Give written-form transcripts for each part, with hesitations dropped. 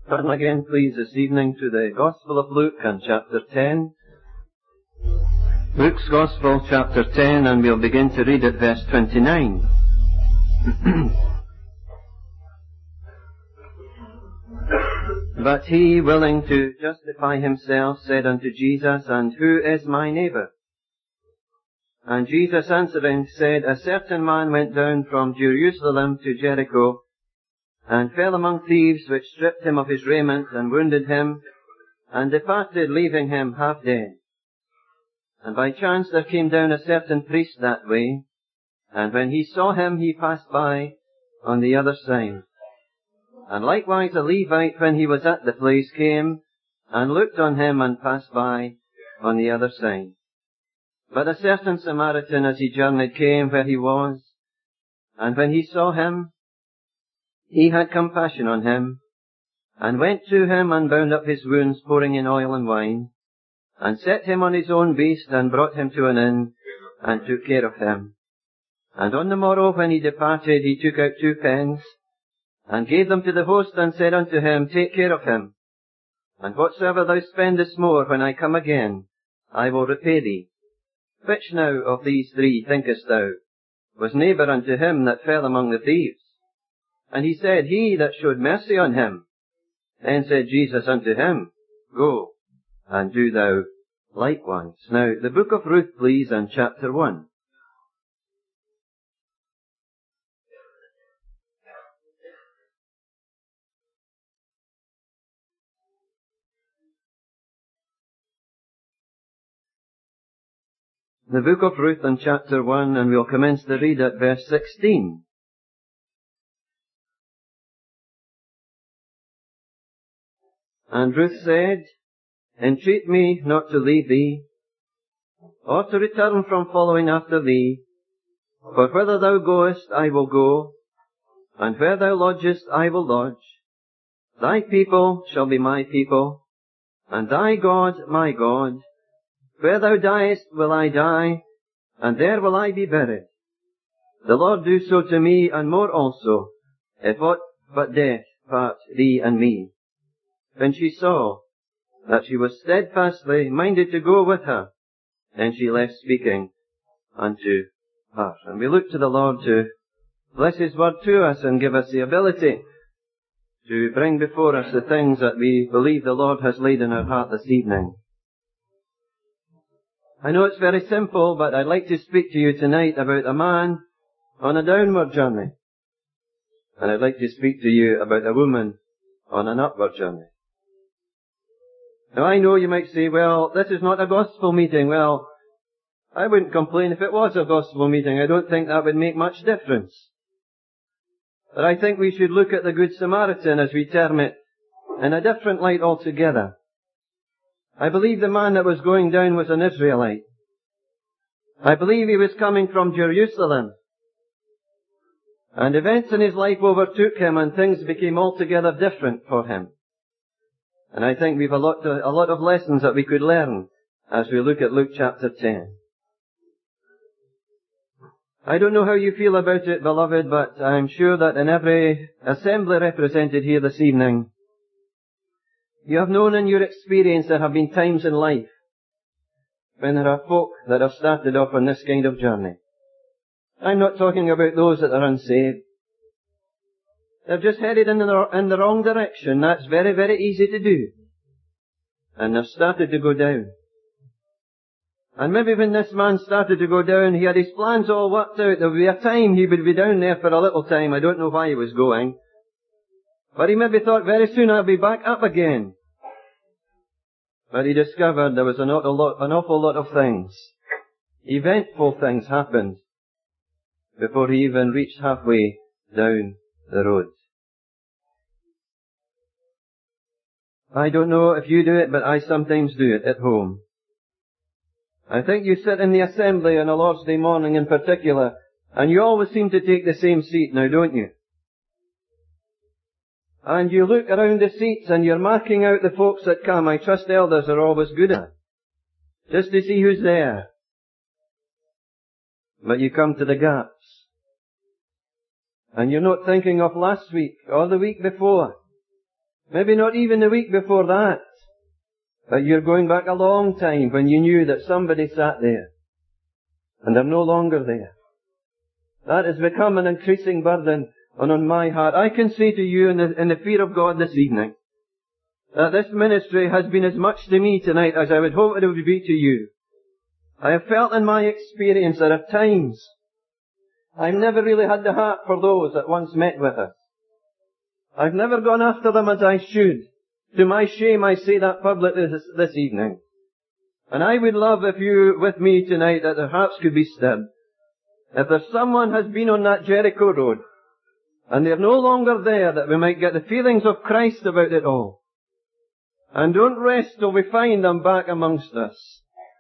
Turn again, please, this evening to the Gospel of Luke and chapter 10. Luke's Gospel, chapter 10, and we'll begin to read at verse 29. But he, willing to justify himself, said unto Jesus, And who is my neighbour? And Jesus answering said, A certain man went down from Jerusalem to Jericho, and fell among thieves, which stripped him of his raiment, and wounded him, and departed, leaving him half dead. And by chance there came down a certain priest that way, and when he saw him, he passed by on the other side. And likewise a Levite, when he was at the place, came, and looked on him, and passed by on the other side. But a certain Samaritan, as he journeyed, came where he was, and when he saw him, he had compassion on him, and went to him, and bound up his wounds, pouring in oil and wine, and set him on his own beast, and brought him to an inn, and took care of him. And on the morrow, when he departed, he took out 2 pence, and gave them to the host, and said unto him, Take care of him, and whatsoever thou spendest more, when I come again, I will repay thee. Which now of these 3, thinkest thou, was neighbour unto him that fell among the thieves? And he said, He that showed mercy on him. Then said Jesus unto him, Go, and do thou likewise. Now, the book of Ruth, please, and chapter 1. The book of Ruth and chapter 1, and we'll commence to read at verse 16. And Ruth said, Entreat me not to leave thee, or to return from following after thee. For whither thou goest, I will go, and where thou lodgest, I will lodge. Thy people shall be my people, and thy God my God. Where thou diest will I die, and there will I be buried. The Lord do so to me, and more also, if aught but death part thee and me. When she saw that she was steadfastly minded to go with her, then she left speaking unto her. And we look to the Lord to bless His word to us and give us the ability to bring before us the things that we believe the Lord has laid in our heart this evening. I know it's very simple, but I'd like to speak to you tonight about a man on a downward journey. And I'd like to speak to you about a woman on an upward journey. Now I know you might say, well, this is not a gospel meeting. Well, I wouldn't complain if it was a gospel meeting. I don't think that would make much difference. But I think we should look at the Good Samaritan, as we term it, in a different light altogether. I believe the man that was going down was an Israelite. I believe he was coming from Jerusalem. And events in his life overtook him, and things became altogether different for him. And I think we've a lot of lessons that we could learn as we look at Luke chapter 10. I don't know how you feel about it, beloved, but I'm sure that in every assembly represented here this evening, you have known in your experience there have been times in life when there are folk that have started off on this kind of journey. I'm not talking about those that are unsaved. They've just headed in the wrong direction. That's very, very easy to do. And they've started to go down. And maybe when this man started to go down, he had his plans all worked out. There would be a time he would be down there for a little time. I don't know why he was going. But he maybe thought very soon I'll be back up again. But he discovered there was an awful lot of things. Eventful things happened before he even reached halfway down the road. I don't know if you do it, but I sometimes do it at home. I think you sit in the assembly on a Lord's Day morning in particular, and you always seem to take the same seat now, don't you? And you look around the seats and you're marking out the folks that come. I trust elders are always good at it, just to see who's there. But you come to the gaps. And you're not thinking of last week or the week before. Maybe not even the week before that. But you're going back a long time when you knew that somebody sat there. And they're no longer there. That has become an increasing burden on my heart. I can say to you in the fear of God this evening, that this ministry has been as much to me tonight as I would hope it would be to you. I have felt in my experience that at times I've never really had the heart for those that once met with us. I've never gone after them as I should. To my shame, I say that publicly this evening. And I would love if you, with me tonight, that their hearts could be stirred. If there's someone has been on that Jericho road, and they're no longer there, that we might get the feelings of Christ about it all. And don't rest till we find them back amongst us.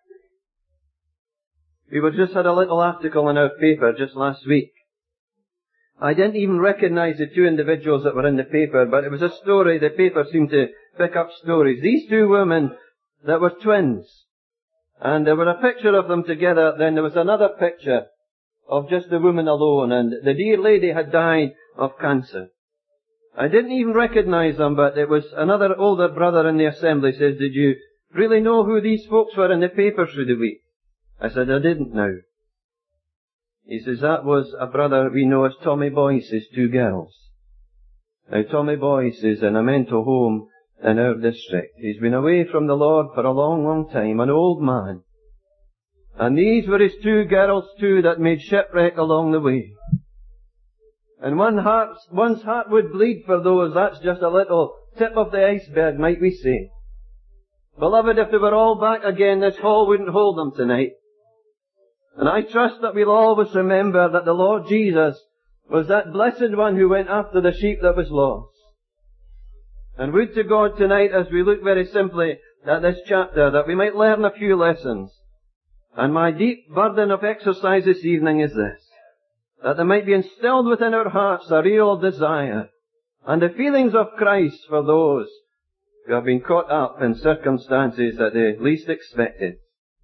We just had a little article in our paper just last week. I didn't even recognize the two individuals that were in the paper, but it was a story. The paper seemed to pick up stories. These two women that were twins. And there was a picture of them together. Then there was another picture of just the woman alone. And the dear lady had died of cancer. I didn't even recognize them, but it was another older brother in the assembly says, "Did you really know who these folks were in the paper through the week?" I said, "I didn't now." He says, "That was a brother we know as Tommy Boyce's two girls." Now Tommy Boyce is in a mental home in our district. He's been away from the Lord for a long, long time, an old man. And these were his two girls too that made shipwreck along the way. And one's heart would bleed for those. That's just a little tip of the iceberg, might we say. Beloved, if they were all back again, this hall wouldn't hold them tonight. And I trust that we'll always remember that the Lord Jesus was that blessed one who went after the sheep that was lost. And would to God tonight, as we look very simply at this chapter, that we might learn a few lessons. And my deep burden of exercise this evening is this, that there might be instilled within our hearts a real desire and the feelings of Christ for those who have been caught up in circumstances that they least expected.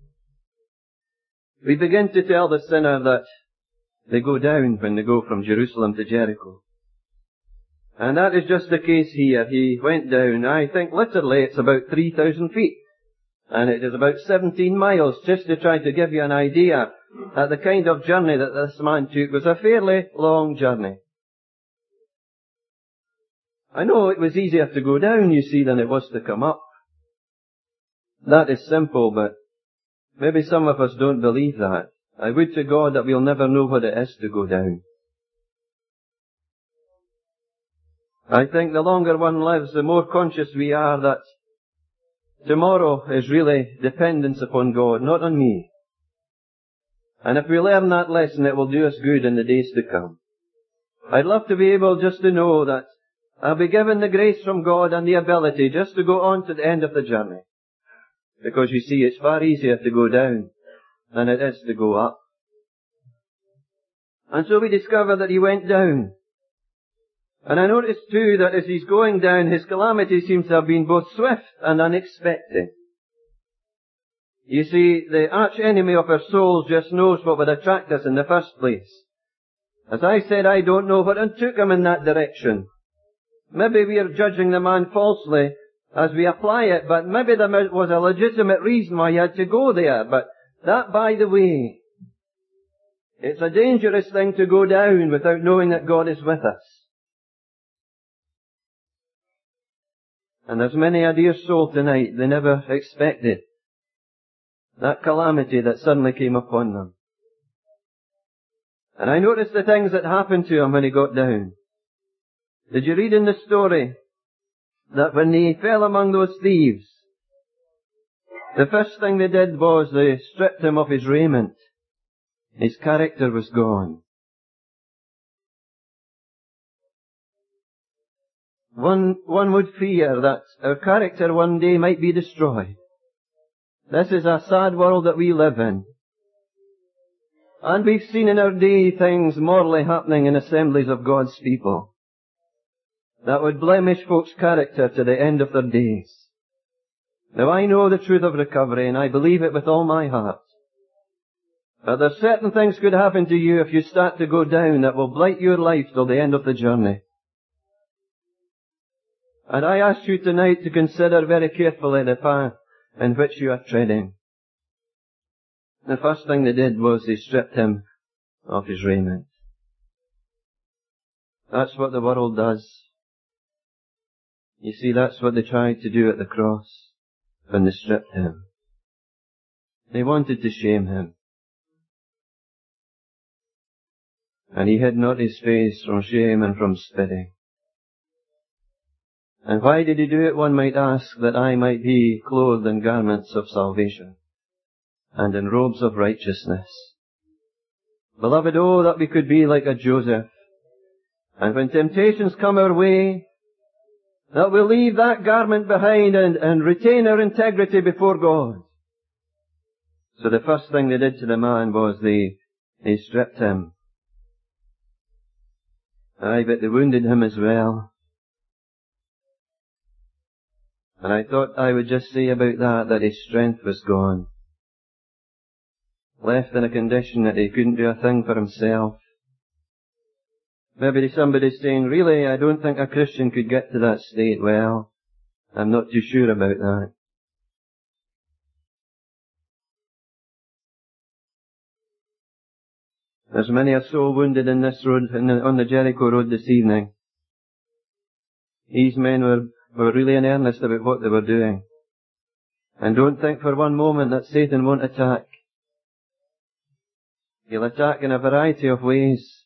We begin to tell the sinner that they go down when they go from Jerusalem to Jericho. And that is just the case here. He went down, I think literally it's about 3,000 feet. And it is about 17 miles, just to try to give you an idea that the kind of journey that this man took was a fairly long journey. I know it was easier to go down, you see, than it was to come up. That is simple, but maybe some of us don't believe that. I would to God that we'll never know what it is to go down. I think the longer one lives, the more conscious we are that tomorrow is really dependence upon God, not on me. And if we learn that lesson, it will do us good in the days to come. I'd love to be able just to know that I'll be given the grace from God and the ability just to go on to the end of the journey. Because you see, it's far easier to go down than it is to go up. And so we discover that he went down. And I notice too that as he's going down, his calamity seems to have been both swift and unexpected. You see, the arch enemy of our souls just knows what would attract us in the first place. As I said, I don't know what took him in that direction. Maybe we are judging the man falsely as we apply it, but maybe there was a legitimate reason why he had to go there. But that, by the way, it's a dangerous thing to go down without knowing that God is with us. And there's many a dear soul tonight, they never expected that calamity that suddenly came upon them. And I noticed the things that happened to him when he got down. Did you read in the story that when he fell among those thieves, the first thing they did was they stripped him of his raiment. His character was gone. One would fear that our character one day might be destroyed. This is a sad world that we live in. And we've seen in our day things morally happening in assemblies of God's people that would blemish folks' character to the end of their days. Now I know the truth of recovery and I believe it with all my heart. But there's certain things could happen to you if you start to go down that will blight your life till the end of the journey. And I ask you tonight to consider very carefully the path in which you are treading. The first thing they did was they stripped him of his raiment. That's what the world does. You see, that's what they tried to do at the cross when they stripped him. They wanted to shame him. And he hid not his face from shame and from spitting. And why did he do it, one might ask? That I might be clothed in garments of salvation and in robes of righteousness. Beloved, oh, that we could be like a Joseph. And when temptations come our way, that we'll leave that garment behind and retain our integrity before God. So the first thing they did to the man was they stripped him. Aye, but they wounded him as well. And I thought I would just say about that his strength was gone. Left in a condition that he couldn't do a thing for himself. Maybe somebody's saying, really, I don't think a Christian could get to that state. Well, I'm not too sure about that. There's many a soul wounded in this road, on the Jericho road this evening. These men were really in earnest about what they were doing. And don't think for one moment that Satan won't attack. He'll attack in a variety of ways.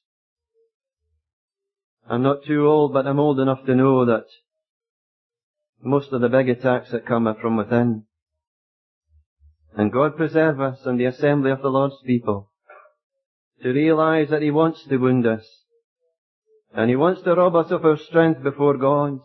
I'm not too old, but I'm old enough to know that most of the big attacks that come are from within. And God preserve us and the assembly of the Lord's people to realize that He wants to wound us. And He wants to rob us of our strength before God.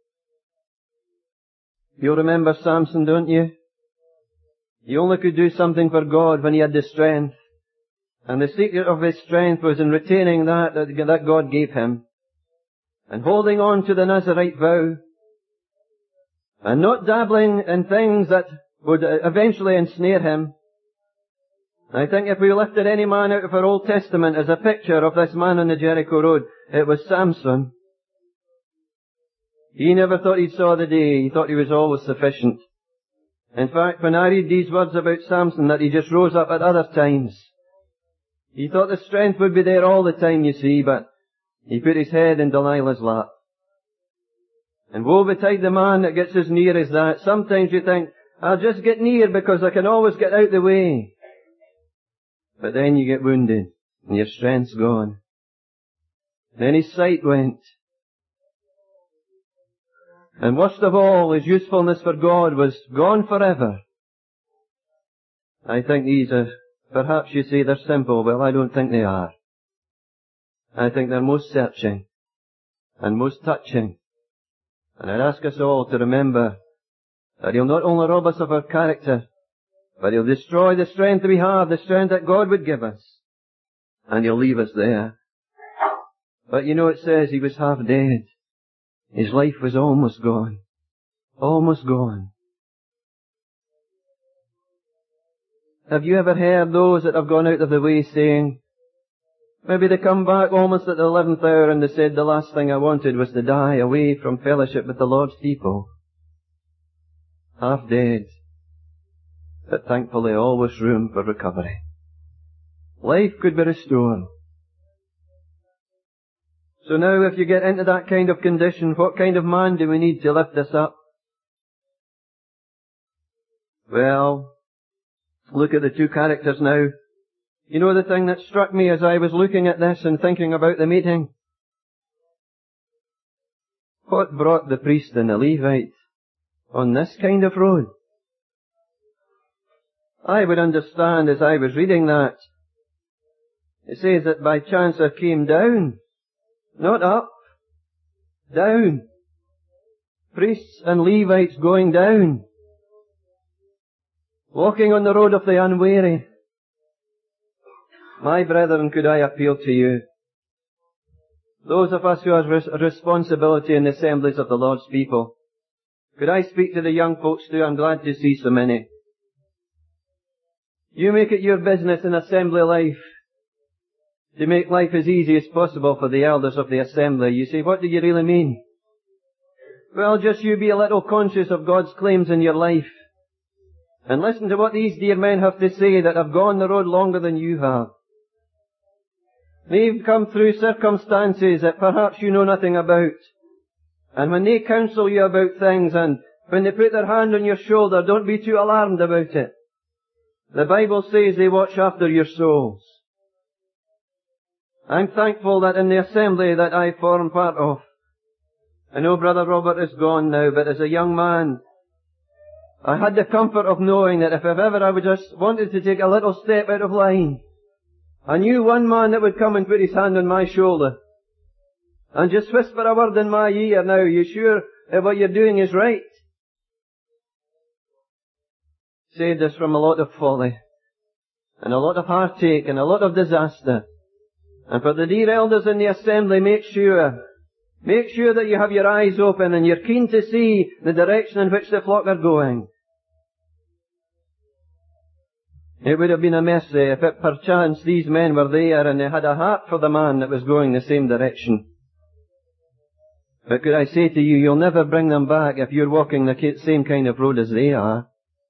You'll remember Samson, don't you? He only could do something for God when he had the strength. And the secret of his strength was in retaining that God gave him. And holding on to the Nazirite vow. And not dabbling in things that would eventually ensnare him. I think if we lifted any man out of our Old Testament as a picture of this man on the Jericho road, it was Samson. He never thought he saw the day. He thought he was always sufficient. In fact, when I read these words about Samson, that he just rose up at other times. He thought the strength would be there all the time, you see, but he put his head in Delilah's lap. And woe betide the man that gets as near as that. Sometimes you think, I'll just get near because I can always get out the way. But then you get wounded, and your strength's gone. Then his sight went. And worst of all, his usefulness for God was gone forever. I think these are, perhaps you say they're simple. Well, I don't think they are. I think they're most searching and most touching. And I'd ask us all to remember that He'll not only rob us of our character, but He'll destroy the strength we have, the strength that God would give us. And He'll leave us there. But you know it says he was half dead. His life was almost gone. Almost gone. Have you ever heard those that have gone out of the way saying, maybe they come back almost at the 11th hour and they said, the last thing I wanted was to die away from fellowship with the Lord's people. Half dead. But thankfully always room for recovery. Life could be restored. So now if you get into that kind of condition, what kind of man do we need to lift us up? Well, look at the two characters now. You know the thing that struck me as I was looking at this and thinking about the meeting? What brought the priest and the Levite on this kind of road? I would understand as I was reading that. It says that by chance there came down. Not up. Down. Priests and Levites going down. Walking on the road of the unwary. My brethren, could I appeal to you? Those of us who have responsibility in the assemblies of the Lord's people. Could I speak to the young folks too? I'm glad to see so many. You make it your business in assembly life to make life as easy as possible for the elders of the assembly. You say, what do you really mean? Well, just you be a little conscious of God's claims in your life. And listen to what these dear men have to say that have gone the road longer than you have. They've come through circumstances that perhaps you know nothing about. And when they counsel you about things and when they put their hand on your shoulder, don't be too alarmed about it. The Bible says they watch after your souls. I'm thankful that in the assembly that I form part of, I know Brother Robert is gone now, but as a young man, I had the comfort of knowing that if ever I would just wanted to take a little step out of line, I knew one man that would come and put his hand on my shoulder and just whisper a word in my ear. Now, you sure that what you're doing is right? Saved us from a lot of folly and a lot of heartache and a lot of disaster. And for the dear elders in the assembly, make sure that you have your eyes open and you're keen to see the direction in which the flock are going. It would have been a mercy if perchance these men were there and they had a heart for the man that was going the same direction. But could I say to you, you'll never bring them back if you're walking the same kind of road as they are.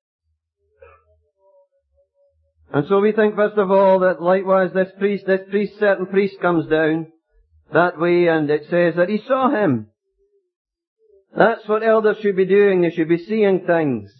And so we think first of all that likewise certain priest comes down that way, and it says that he saw him. That's what elders should be doing. They should be seeing things.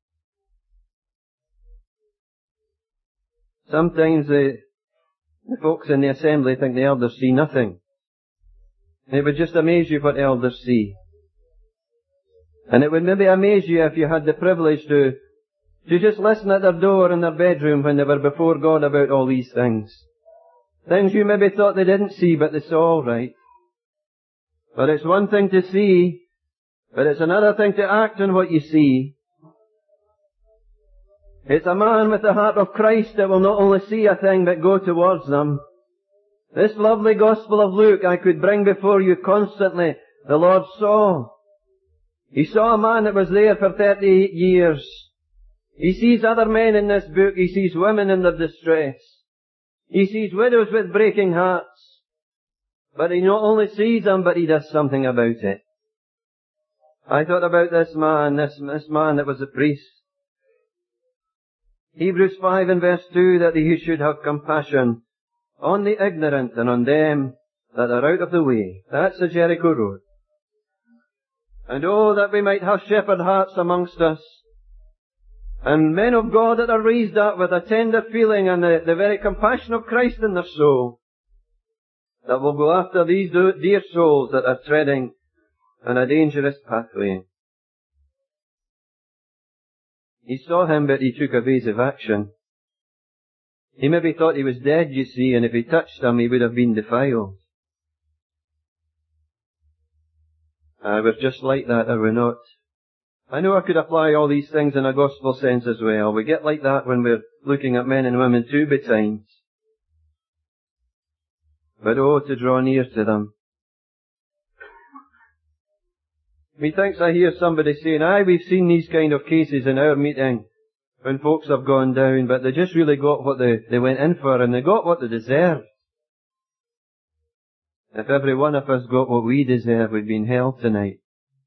Sometimes the folks in the assembly think the elders see nothing. It would just amaze you what elders see. And it would maybe amaze you if you had the privilege to just listen at their door in their bedroom when they were before God about all these things. Things you maybe thought they didn't see, but they saw all right. But it's one thing to see, but it's another thing to act on what you see. It's a man with the heart of Christ that will not only see a thing, but go towards them. This lovely Gospel of Luke I could bring before you constantly. The Lord saw. He saw a man that was there for 38 years. He sees other men in this book. He sees women in their distress. He sees widows with breaking hearts. But he not only sees them, but he does something about it. I thought about this man that was a priest. Hebrews 5 and verse 2, that he should have compassion on the ignorant and on them that are out of the way. That's the Jericho road. And oh, that we might have shepherd hearts amongst us, and men of God that are raised up with a tender feeling and the very compassion of Christ in their soul, that will go after these dear souls that are treading on a dangerous pathway. He saw him, but he took evasive action. He maybe thought he was dead, you see, and if he touched him, he would have been defiled. We're just like that, are we not? I know I could apply all these things in a gospel sense as well. We get like that when we're looking at men and women too betimes. But oh, to draw near to them. Methinks I hear somebody saying, we've seen these kind of cases in our meeting when folks have gone down, but they just really got what they went in for, and they got what they deserved. If every one of us got what we deserve, we'd be in hell tonight.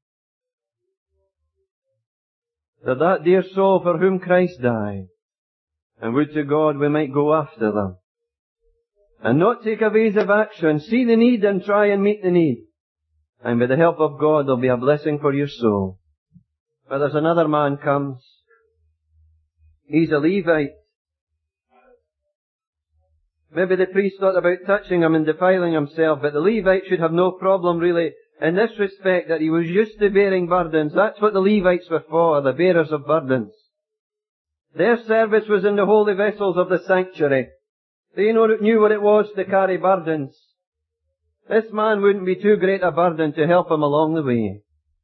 That dear soul for whom Christ died, and would to God we might go after them, and not take evasive action, see the need and try and meet the need. And with the help of God, there'll be a blessing for your soul. But there's another man comes. He's a Levite. Maybe the priest thought about touching him and defiling himself, but the Levite should have no problem really in this respect, that he was used to bearing burdens. That's what the Levites were for, the bearers of burdens. Their service was in the holy vessels of the sanctuary. They knew what it was to carry burdens. This man wouldn't be too great a burden to help him along the way.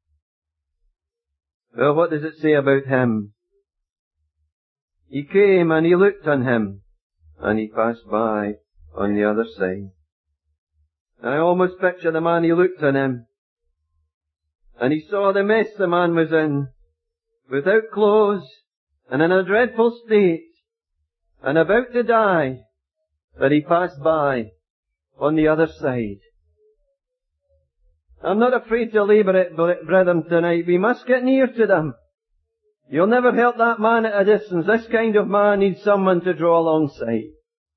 Well, what does it say about him? He came and he looked on him, and he passed by on the other side. I almost picture the man, he looked on him, and he saw the mess the man was in, without clothes, and in a dreadful state, and about to die, but he passed by on the other side. I'm not afraid to labour it, brethren, tonight. We must get near to them. You'll never help that man at a distance. This kind of man needs someone to draw alongside.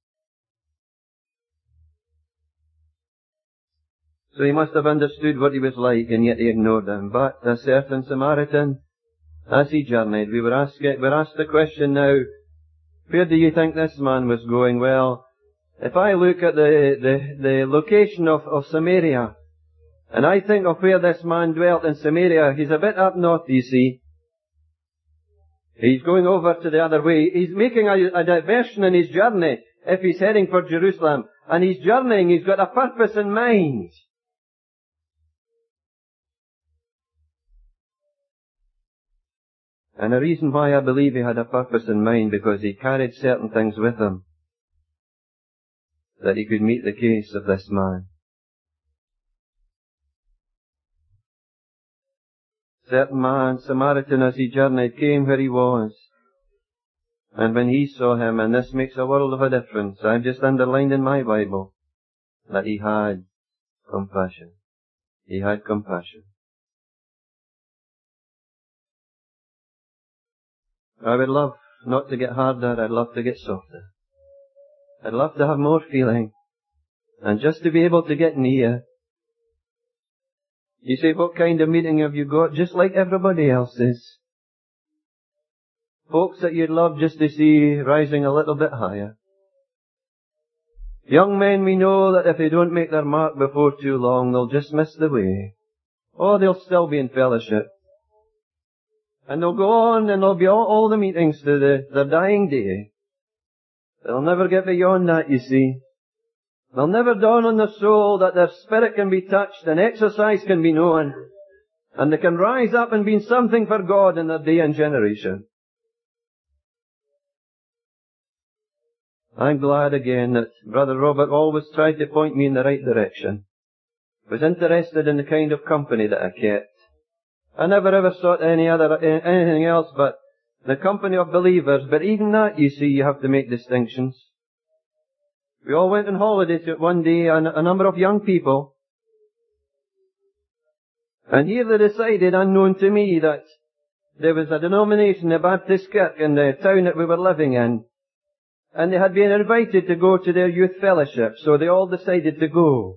So he must have understood what he was like, and yet he ignored him. But a certain Samaritan, as he journeyed, we're asked the question now, where do you think this man was going? Well, if I look at the location of Samaria, and I think of where this man dwelt in Samaria, he's a bit up north, you see. He's going over to the other way. He's making a diversion in his journey if he's heading for Jerusalem. And he's journeying, he's got a purpose in mind. And the reason why I believe he had a purpose in mind, because he carried certain things with him that he could meet the case of this man. Certain man, Samaritan, as he journeyed, came where he was. And when he saw him, and this makes a world of a difference, I've just underlined in my Bible, that he had compassion. He had compassion. I would love not to get harder, I'd love to get softer. I'd love to have more feeling, and just to be able to get near. You say, what kind of meeting have you got? Just like everybody else's. Folks that you'd love just to see rising a little bit higher. Young men, we know that if they don't make their mark before too long, they'll just miss the way. Or they'll still be in fellowship. And they'll go on and there'll be all the meetings to their dying day. They'll never get beyond that, you see. They'll never dawn on their soul that their spirit can be touched and exercise can be known. And they can rise up and be something for God in their day and generation. I'm glad again that Brother Robert always tried to point me in the right direction. Was interested in the kind of company that I kept. I never ever sought anything else but the company of believers. But even that, you see, you have to make distinctions. We all went on holiday one day, a number of young people. And here they decided, unknown to me, that there was a denomination, a Baptist kirk in the town that we were living in. And they had been invited to go to their youth fellowship, so they all decided to go.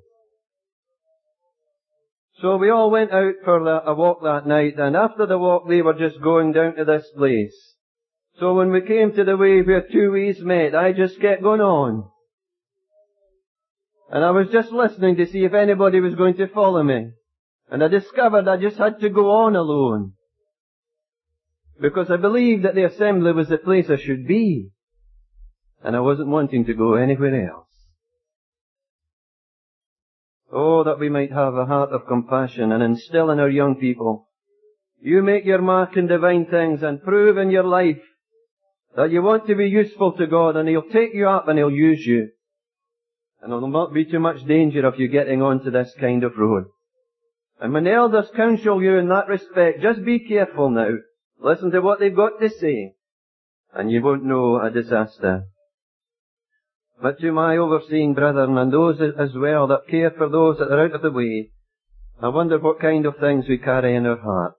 So we all went out for a walk that night, and after the walk they were just going down to this place. So when we came to the way where two ways met, I just kept going on. And I was just listening to see if anybody was going to follow me. And I discovered I just had to go on alone. Because I believed that the assembly was the place I should be. And I wasn't wanting to go anywhere else. Oh, that we might have a heart of compassion and instill in our young people. You make your mark in divine things and prove in your life that you want to be useful to God, and He'll take you up and He'll use you. And there'll not be too much danger of you getting onto this kind of road. And when the elders counsel you in that respect, just be careful now. Listen to what they've got to say, and you won't know a disaster. But to my overseeing brethren, and those as well that care for those that are out of the way, I wonder what kind of things we carry in our hearts.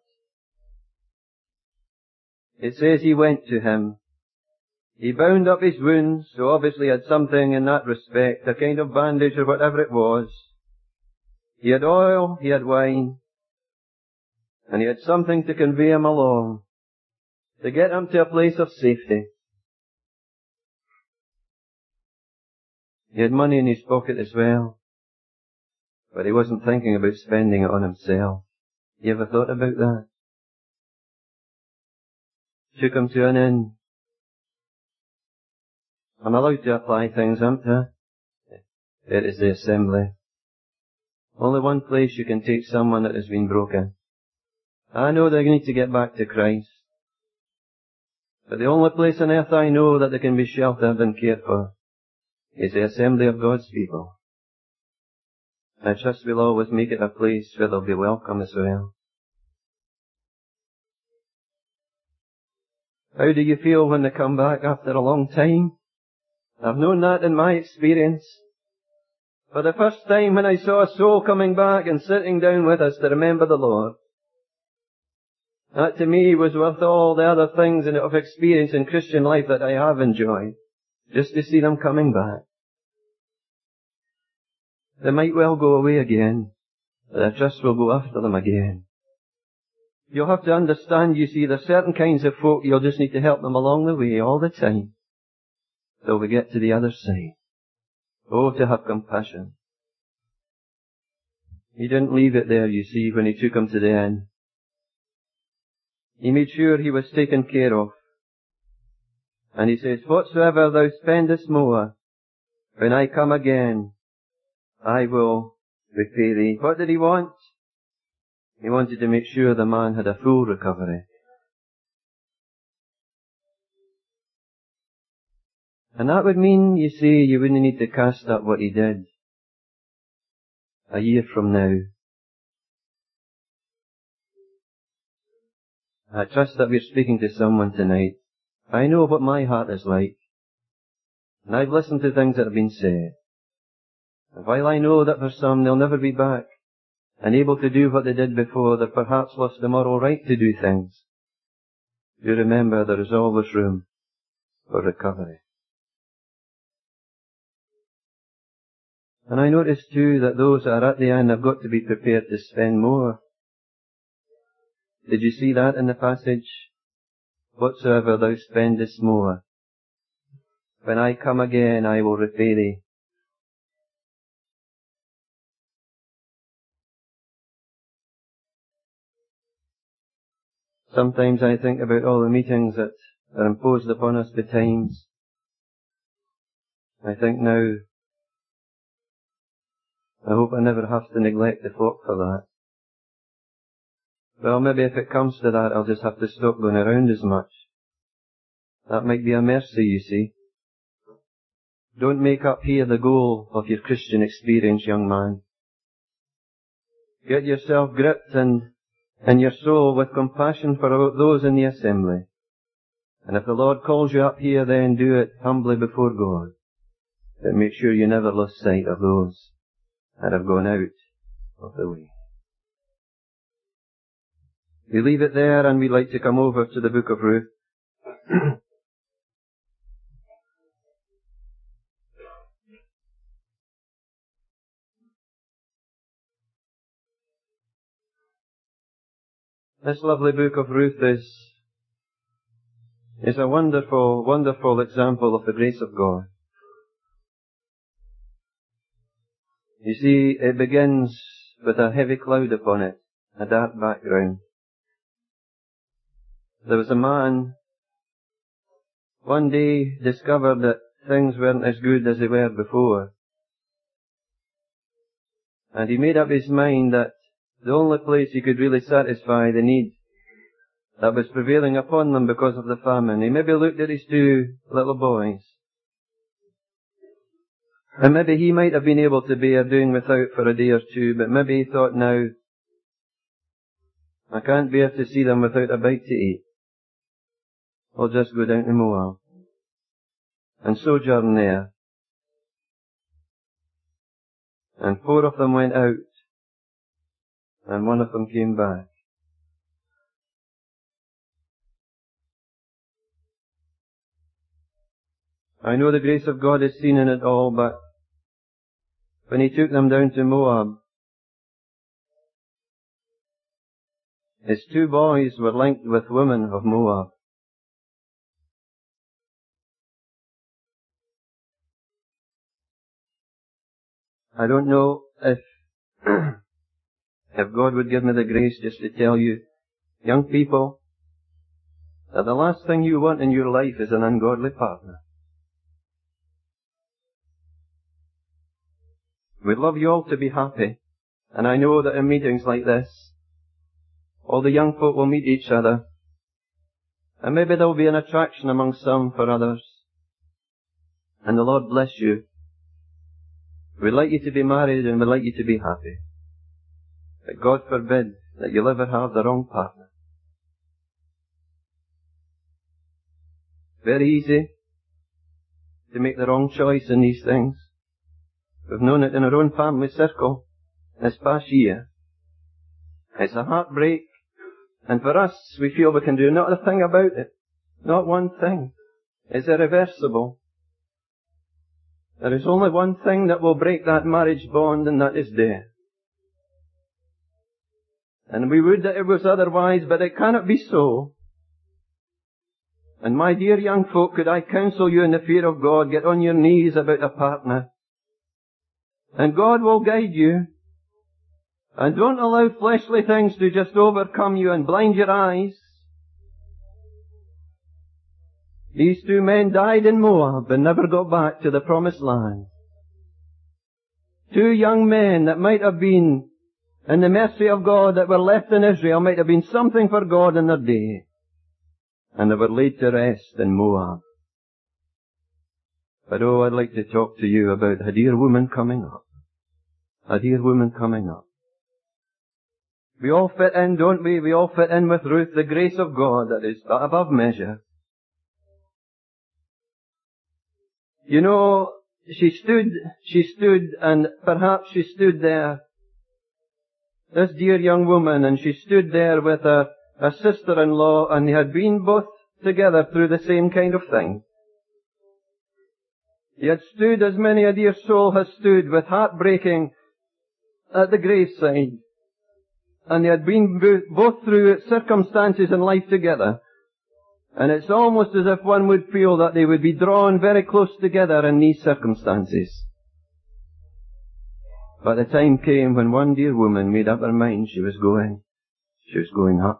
It says he went to him. He bound up his wounds, so obviously he had something in that respect, a kind of bandage or whatever it was. He had oil, he had wine, and he had something to convey him along, to get him to a place of safety. He had money in his pocket as well, but he wasn't thinking about spending it on himself. You ever thought about that? Took him to an inn. I'm allowed to apply things, aren't I? It is the assembly. Only one place you can take someone that has been broken. I know they need to get back to Christ. But the only place on earth I know that they can be sheltered and cared for is the assembly of God's people. I trust we'll always make it a place where they'll be welcome as well. How do you feel when they come back after a long time? I've known that in my experience. For the first time when I saw a soul coming back and sitting down with us to remember the Lord, that to me was worth all the other things of experience in Christian life that I have enjoyed, just to see them coming back. They might well go away again, but I trust we'll go after them again. You'll have to understand, you see, there's certain kinds of folk you'll just need to help them along the way all the time, till we get to the other side. Oh, to have compassion. He didn't leave it there, you see, when he took him to the end. He made sure he was taken care of. And he says, whatsoever thou spendest more, when I come again, I will repay thee. What did he want? He wanted to make sure the man had a full recovery. And that would mean, you see, you wouldn't need to cast up what he did a year from now. I trust that we're speaking to someone tonight. I know what my heart is like. And I've listened to things that have been said. And while I know that for some they'll never be back and able to do what they did before, they've perhaps lost the moral right to do things, you remember there is always room for recovery. And I notice too that those that are at the end have got to be prepared to spend more. Did you see that in the passage? Whatsoever thou spendest more, when I come again I will repay thee. Sometimes I think about all the meetings that are imposed upon us betimes. I think now, I hope I never have to neglect the flock for that. Well, maybe if it comes to that, I'll just have to stop going around as much. That might be a mercy, you see. Don't make up here the goal of your Christian experience, young man. Get yourself gripped in your soul with compassion for those in the assembly. And if the Lord calls you up here, then do it humbly before God. But make sure you never lose sight of those that have gone out of the way. We leave it there and we'd like to come over to the book of Ruth. This lovely book of Ruth is a wonderful, wonderful example of the grace of God. You see, it begins with a heavy cloud upon it, a dark background. There was a man, one day discovered that things weren't as good as they were before. And he made up his mind that the only place he could really satisfy the need that was prevailing upon them because of the famine. He maybe looked at his two little boys. And maybe he might have been able to bear doing without for a day or two, but maybe he thought, now, I can't bear to see them without a bite to eat. I'll just go down to Moab and sojourn there. And 4 of them went out, and 1 of them came back. I know the grace of God is seen in it all, but when he took them down to Moab, his 2 boys were linked with women of Moab. I don't know if God would give me the grace just to tell you, young people, that the last thing you want in your life is an ungodly partner. We'd love you all to be happy, and I know that in meetings like this, all the young folk will meet each other, and maybe there will be an attraction among some for others, and the Lord bless you. We'd like you to be married and we'd like you to be happy. But God forbid that you'll ever have the wrong partner. Very easy to make the wrong choice in these things. We've known it in our own family circle this past year. It's a heartbreak, and for us, we feel we can do not a thing about it. Not one thing. It's irreversible. There is only one thing that will break that marriage bond, and that is death. And we would that it was otherwise, but it cannot be so. And my dear young folk, could I counsel you in the fear of God, get on your knees about a partner. And God will guide you. And don't allow fleshly things to just overcome you and blind your eyes. These two men died in Moab and never got back to the promised land. Two young men that might have been, in the mercy of God, that were left in Israel, might have been something for God in their day. And they were laid to rest in Moab. But oh, I'd like to talk to you about a dear woman coming up. A dear woman coming up. We all fit in, don't we? We all fit in with Ruth, the grace of God that is above measure. You know, she stood, and perhaps she stood there, this dear young woman, and she stood there with her sister-in-law, and they had been both together through the same kind of thing. He had stood as many a dear soul has stood, with heartbreaking at the graveside. And they had been both through circumstances in life together. And it's almost as if one would feel that they would be drawn very close together in these circumstances. But the time came when one dear woman made up her mind she was going up.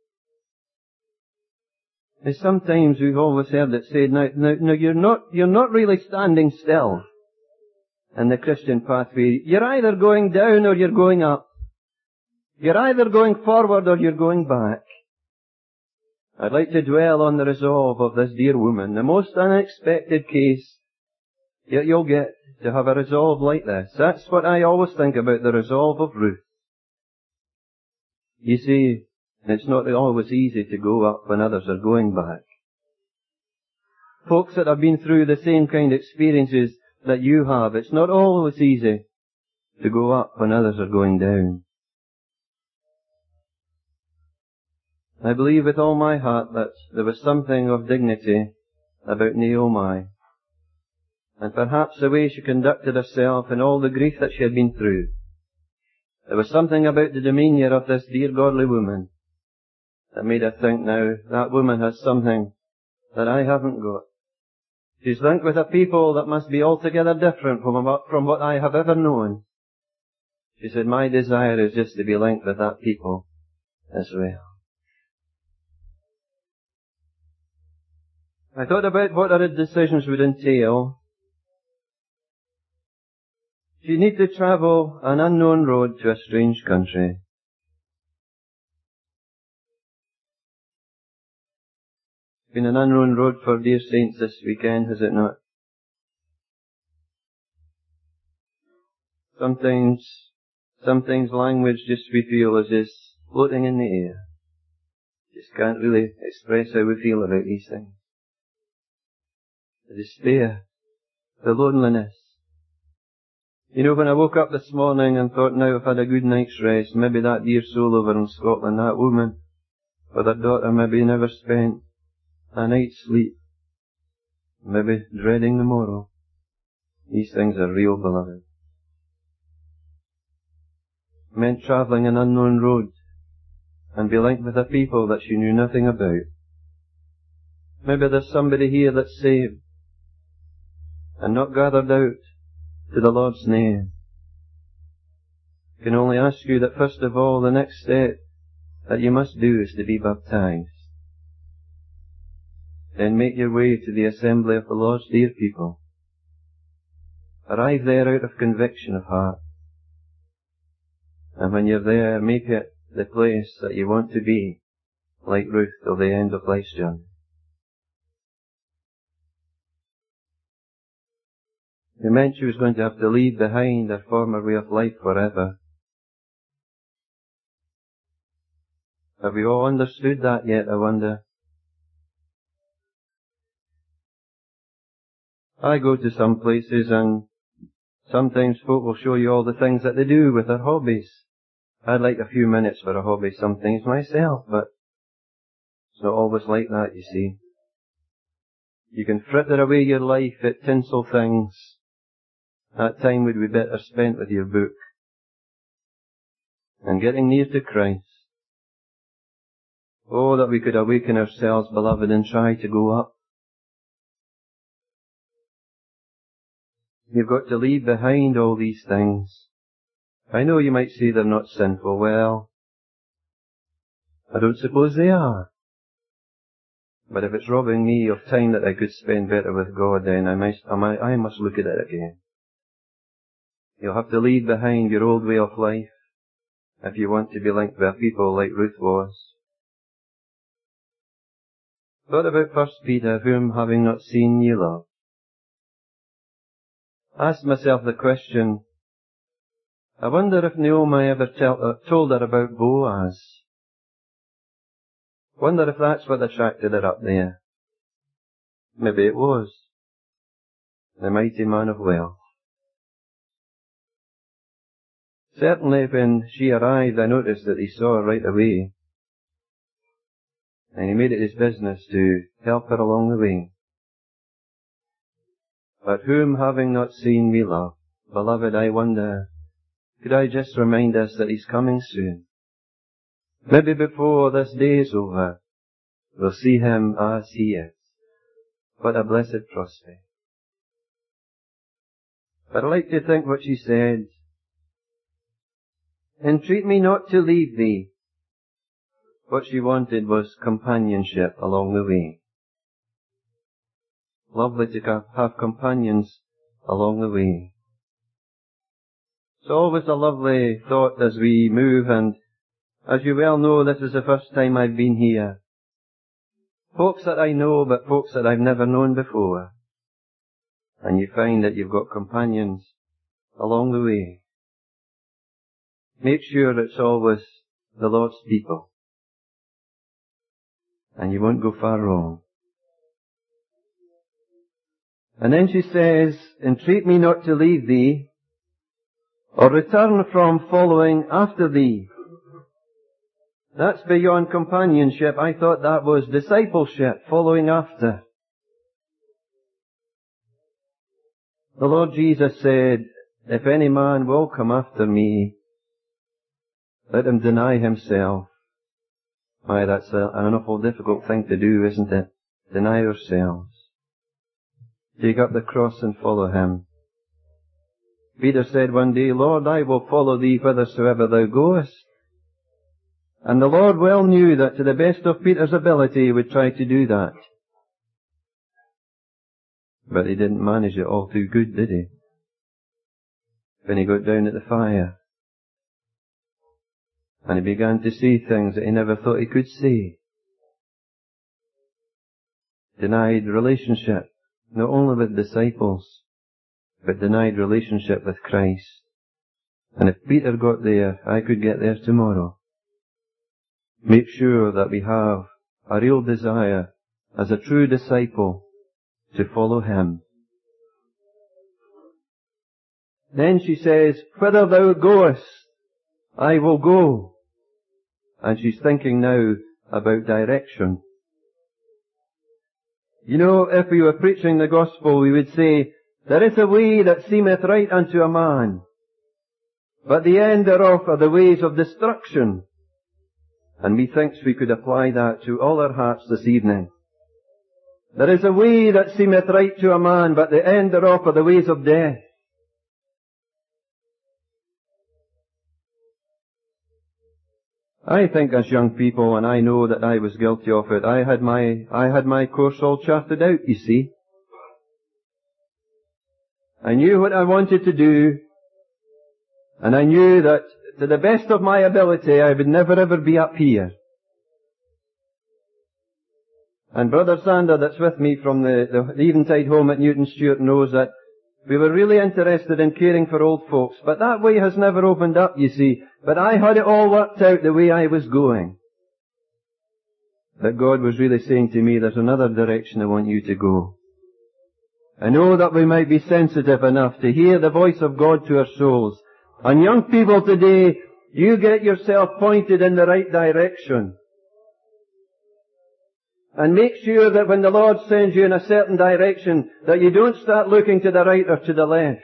And sometimes we've always heard it said, now you're not really standing still in the Christian pathway. You're either going down or you're going up. You're either going forward or you're going back. I'd like to dwell on the resolve of this dear woman, the most unexpected case, yet you'll get to have a resolve like this. That's what I always think about the resolve of Ruth. You see, it's not always easy to go up when others are going back. Folks that have been through the same kind of experiences that you have, it's not always easy to go up when others are going down. I believe with all my heart that there was something of dignity about Naomi, and perhaps the way she conducted herself and all the grief that she had been through. There was something about the demeanour of this dear godly woman that made her think, now, that woman has something that I haven't got. She's linked with a people that must be altogether different from what I have ever known. She said, my desire is just to be linked with that people as well. I thought about what her decisions would entail. She'd need to travel an unknown road to a strange country. It's been an unknown road for dear saints this weekend, has it not? Sometimes language just we feel is just floating in the air. Just can't really express how we feel about these things. The despair, the loneliness. You know, when I woke up this morning and thought, now I've had a good night's rest, maybe that dear soul over in Scotland, that woman with her daughter, maybe never spent a night's sleep, maybe dreading the morrow. These things are real, beloved. It meant travelling an unknown road and be linked with a people that she knew nothing about. Maybe there's somebody here that's saved and not gathered out to the Lord's name. I can only ask you that first of all, the next step that you must do is to be baptized. Then make your way to the assembly of the Lord's dear people. Arrive there out of conviction of heart. And when you're there, make it the place that you want to be, like Ruth till the end of life's journey. It meant she was going to have to leave behind her former way of life forever. Have we all understood that yet, I wonder? I go to some places and Sometimes folk will show you all the things that they do with their hobbies. I'd like a few minutes for a hobby sometimes myself, but it's not always like that, you see. You can fritter away your life at tinsel things. That time would be better spent with your book and getting near to Christ. Oh, that we could awaken ourselves, beloved, and try to go up. You've got to leave behind all these things. I know you might say they're not sinful. Well, I don't suppose they are. But if it's robbing me of time that I could spend better with God, then I must look at it again. You'll have to leave behind your old way of life if you want to be linked with people like Ruth was. Thought about 1 Peter, whom having not seen ye love. Asked myself the question, I wonder if Naomi ever told her about Boaz. Wonder if that's what attracted her up there. Maybe it was. The mighty man of wealth. Certainly when she arrived, I noticed that he saw her right away. And he made it his business to help her along the way. But whom having not seen we love. Beloved, I wonder, could I just remind us that he's coming soon? Maybe before this day is over, we'll see him as he is. What a blessed prospect. But I like to think what she said. Entreat me not to leave thee. What she wanted was companionship along the way. Lovely to have companions along the way. It's always a lovely thought as we move, and as you well know, this is the first time I've been here. Folks that I know, but folks that I've never known before. And you find that you've got companions along the way. Make sure it's always the Lord's people. And you won't go far wrong. And then she says, entreat me not to leave thee, or return from following after thee. That's beyond companionship. I thought that was discipleship, following after. The Lord Jesus said, if any man will come after me, let him deny himself. Why, that's an awful difficult thing to do, isn't it? Deny ourselves. Take up the cross and follow him. Peter said one day, Lord, I will follow thee whithersoever thou goest. And the Lord well knew that to the best of Peter's ability he would try to do that. But he didn't manage it all too good, did he? When he got down at the fire. And he began to say things that he never thought he could say. Denied relationship, not only with disciples, but denied relationship with Christ. And if Peter got there, I could get there tomorrow. Make sure that we have a real desire as a true disciple to follow him. Then she says, whither thou goest, I will go. And she's thinking now about direction. You know, if we were preaching the gospel, we would say, there is a way that seemeth right unto a man, but the end thereof are the ways of destruction. And methinks we could apply that to all our hearts this evening. There is a way that seemeth right to a man, but the end thereof are the ways of death. I think as young people, and I know that I was guilty of it, I had my course all charted out, you see. I knew what I wanted to do, and I knew that to the best of my ability I would never ever be up here. And Brother Sander, that's with me from the Eventide home at Newton Stewart, knows that we were really interested in caring for old folks, but that way has never opened up, you see. But I had it all worked out the way I was going. That God was really saying to me, there's another direction I want you to go. And oh, that we might be sensitive enough to hear the voice of God to our souls. And young people today, you get yourself pointed in the right direction. And make sure that when the Lord sends you in a certain direction, that you don't start looking to the right or to the left.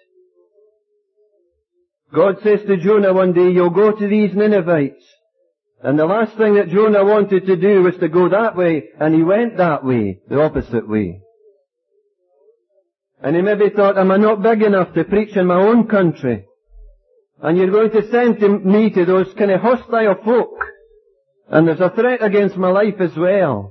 God says to Jonah one day, you'll go to these Ninevites. And the last thing that Jonah wanted to do was to go that way, and he went that way, the opposite way. And he maybe thought, am I not big enough to preach in my own country? And you're going to send me to those kind of hostile folk. And there's a threat against my life as well.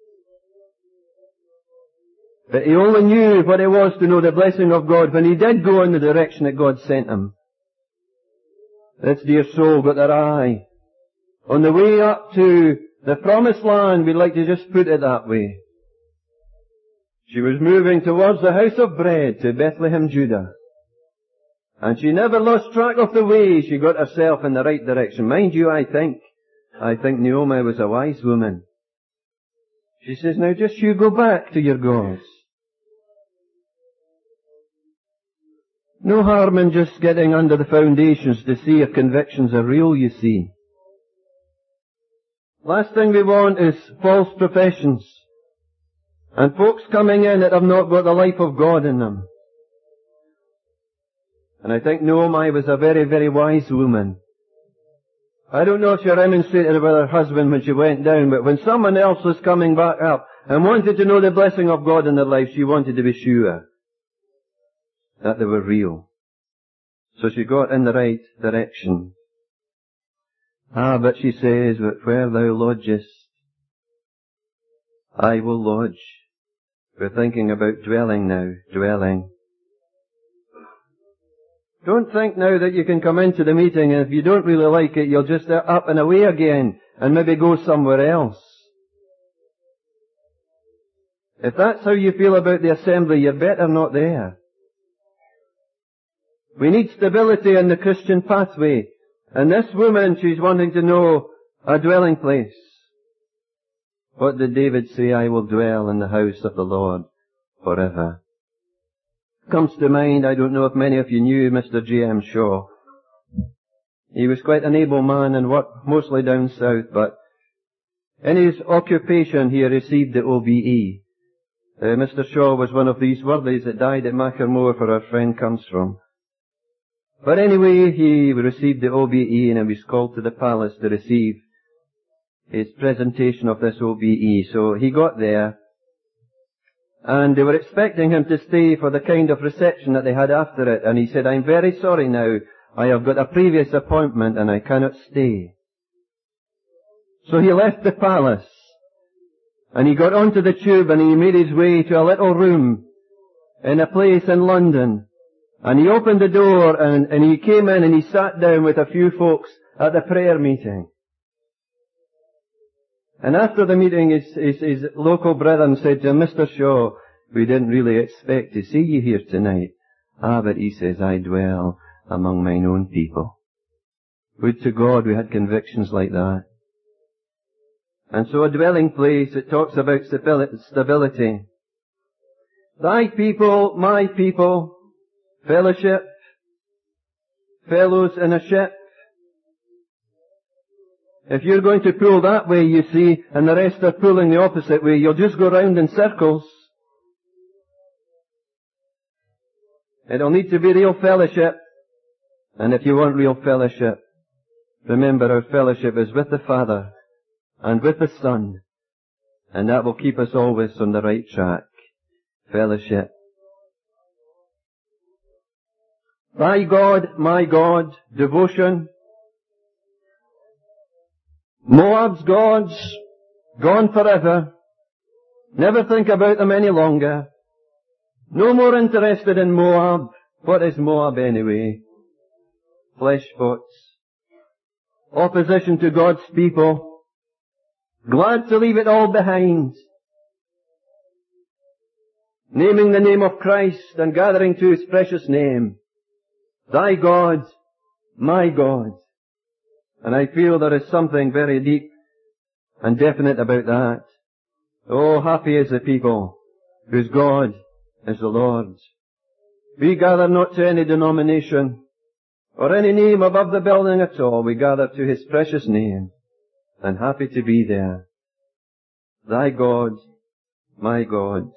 But he only knew what it was to know the blessing of God when he did go in the direction that God sent him. This dear soul got their eye on the way up to the promised land. We'd like to just put it that way. She was moving towards the house of bread to Bethlehem, Judah. And she never lost track of the way. She got herself in the right direction. Mind you, I think Naomi was a wise woman. She says, now just you go back to your gods. No harm in just getting under the foundations to see if convictions are real, you see. Last thing we want is false professions. And folks coming in that have not got the life of God in them. And I think Naomi was a very, very wise woman. I don't know if she remonstrated with her husband when she went down, but when someone else was coming back up and wanted to know the blessing of God in their life, she wanted to be sure that they were real. So she got in the right direction. But she says, but where thou lodgest, I will lodge. We're thinking about dwelling now, dwelling. Don't think now that you can come into the meeting and if you don't really like it, you'll just up and away again and maybe go somewhere else. If that's how you feel about the assembly, you're better not there. We need stability in the Christian pathway. And this woman, she's wanting to know a dwelling place. What did David say? I will dwell in the house of the Lord forever. Comes to mind, I don't know if many of you knew Mr. J.M. Shaw. He was quite an able man and worked mostly down south, but in his occupation he received the OBE. Mr. Shaw was one of these worthies that died at Machermore, where our friend comes from. But anyway, he received the OBE and he was called to the palace to receive his presentation of this OBE. So he got there, and they were expecting him to stay for the kind of reception that they had after it. And he said, I'm very sorry now, I have got a previous appointment and I cannot stay. So he left the palace, and he got onto the tube and he made his way to a little room in a place in London. And he opened the door and he came in and he sat down with a few folks at the prayer meeting. And after the meeting, his local brethren said to him, Mr. Shaw, we didn't really expect to see you here tonight. But he says, I dwell among mine own people. Would to God we had convictions like that. And so a dwelling place, it talks about stability. Thy people, my people, fellowship, fellows in a ship. If you're going to pull that way, you see, and the rest are pulling the opposite way, you'll just go round in circles. It'll need to be real fellowship. And if you want real fellowship, remember our fellowship is with the Father and with the Son. And that will keep us always on the right track. Fellowship. Thy God, my God, devotion. Moab's gods, gone forever. Never think about them any longer. No more interested in Moab. What is Moab anyway? Flesh pots. Opposition to God's people. Glad to leave it all behind. Naming the name of Christ and gathering to His precious name. Thy God, my God. And I feel there is something very deep and definite about that. Oh, happy is the people whose God is the Lord's. We gather not to any denomination or any name above the building at all. We gather to His precious name, and happy to be there. Thy God, my God.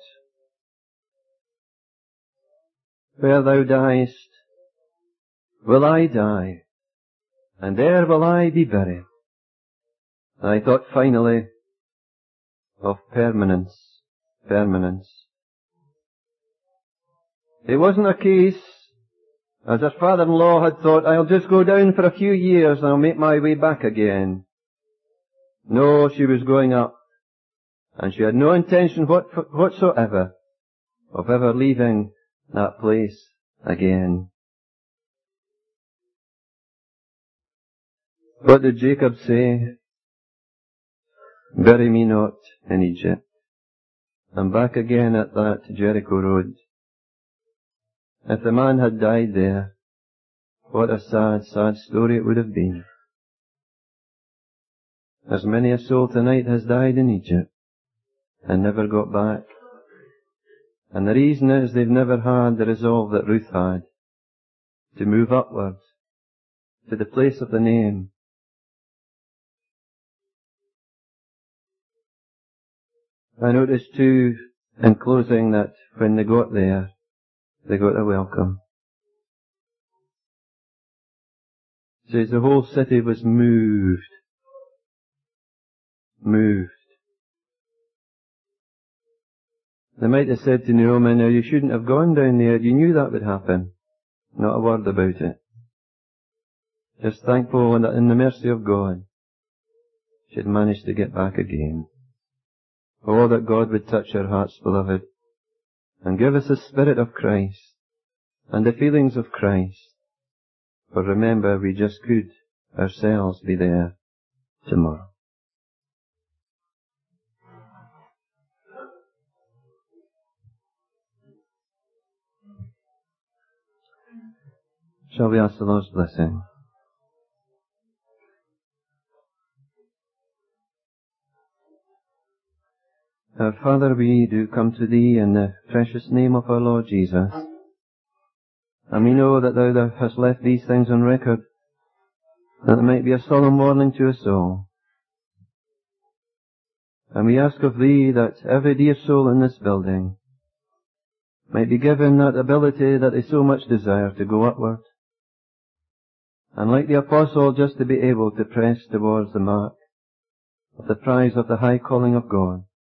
Where thou diest, will I die, and there will I be buried. I thought finally of permanence. It wasn't a case, as her father-in-law had thought, I'll just go down for a few years and I'll make my way back again. No, she was going up, and she had no intention whatsoever of ever leaving that place again. What did Jacob say? Bury me not in Egypt. I'm back again at that Jericho road. If the man had died there, what a sad, sad story it would have been. As many a soul tonight has died in Egypt and never got back. And the reason is they've never had the resolve that Ruth had to move upwards to the place of the name. I noticed too, in closing, that when they got there, they got a welcome. It says the whole city was moved. They might have said to Naomi, now you shouldn't have gone down there, you knew that would happen. Not a word about it. Just thankful that in the mercy of God, she had managed to get back again. Oh, that God would touch our hearts, beloved, and give us the Spirit of Christ and the feelings of Christ. For remember, we just could ourselves be there tomorrow. Shall we ask the Lord's blessing? Our Father, we do come to Thee in the precious name of our Lord Jesus. And we know that Thou hast left these things on record, that it might be a solemn warning to us all. And we ask of Thee that every dear soul in this building might be given that ability that they so much desire to go upward. And like the apostle, just to be able to press towards the mark of the prize of the high calling of God.